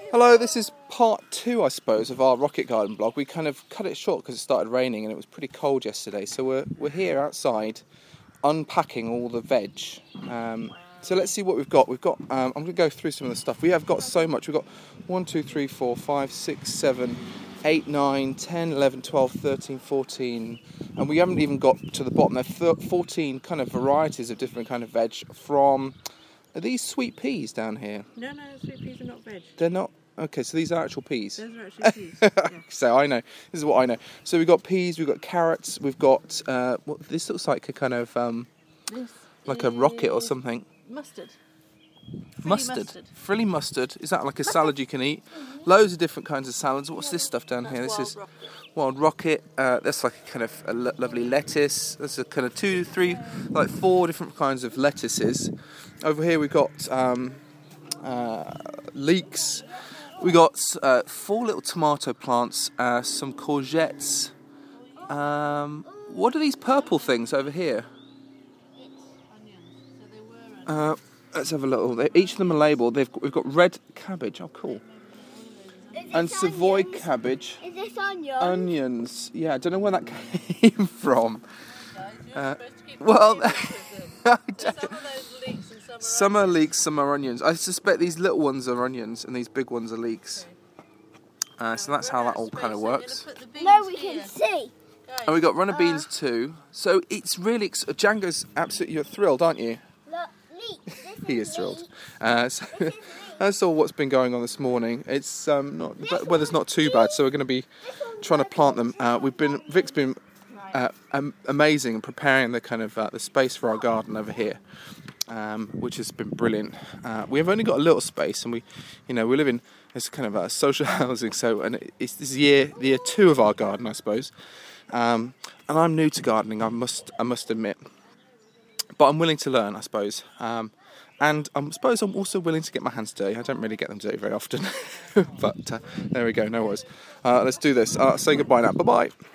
Hello, this is part 2, I suppose, of our rocket garden blog. We kind of cut it short because it started raining and it was pretty cold yesterday. So we're here outside unpacking all the veg. So let's see what we've got. I'm going to go through some of the stuff. We have got so much. We've got 1, 2, 3, 4, 5, 6, 7, 8, 9, 10, 11, 12, 13, 14. And we haven't even got to the bottom. There are 14 kind of varieties of different kind of veg from... Are these sweet peas down here? No, sweet peas are not veg. They're not? Okay, so these are actual peas. Those are actually peas. Yeah. So I know. This is what I know. So we've got peas, we've got carrots, we've got... what this looks like a kind of... like a rocket or something. Mustard. Frilly mustard. Is that like a salad you can eat? Loads of different kinds of salads. What's this stuff down here? This is wild rocket. That's like a kind of a lovely lettuce. There's a kind of 2, 3, like 4 different kinds of lettuces. Over here we've got leeks. We got 4 little tomato plants, some courgettes. What are these purple things over here? Let's have a little. Each of them are labelled. We've got red cabbage. Oh, cool. And Savoy cabbage. Is this onions? Onions. Yeah, I don't know where that came from. Well, some are leeks, some are onions. I suspect these little ones are onions and these big ones are leeks. So that's how that all kind of works. No, we can see. And we got runner beans too. So it's really... Django's absolutely... You're thrilled, aren't you? Look, leeks. He is thrilled. So that's all what's been going on this morning. It's not the weather's not too bad, so we're going to be trying to plant them. Vic's been amazing in preparing the kind of the space for our garden over here, which has been brilliant. We have only got a little space, and we live in this kind of social housing. So, and this is year 2 of our garden, I suppose. And I'm new to gardening, I must admit. But I'm willing to learn, I suppose. And I suppose I'm also willing to get my hands dirty. I don't really get them dirty very often. But there we go, no worries. Let's do this. Say goodbye now. Bye-bye.